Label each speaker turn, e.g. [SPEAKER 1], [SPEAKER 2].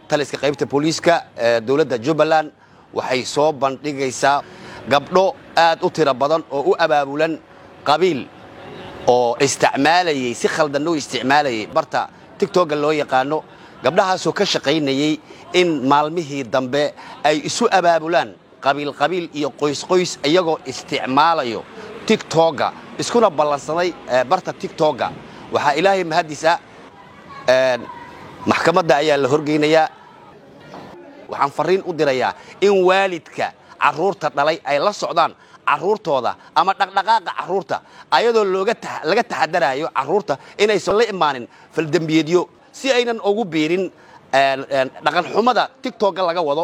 [SPEAKER 1] taliska qaybta booliiska dawladda Jubbaland waxay soo bandhigaysaa gabdho aad u tiro badan oo u abaabulan qabiil oo isticmaalayay si khaldan loo isticmaalayay barta TikTok loo yaqaano gabdhahaasoo ka shaqaynayay in maalmihii dambe ay isu abaabulaan qabiil iyo qoys iyagoo isticmaalayo TikTok iskuna ballansaday barta TikTok waxa ilaahay mahadisa maxkamadda ayaa la horgeynayaa waxaan fariin u dirayaa in waalidka caruurta dhalay ay la socdaan caruurtooda ama dhaqdhaqaaqa caruurta ayadoo laga taxadarayo caruurta inaysan la imaanin fal dambiyeedyo si aynan ugu biirin dhaqan xumada TikTok laga wado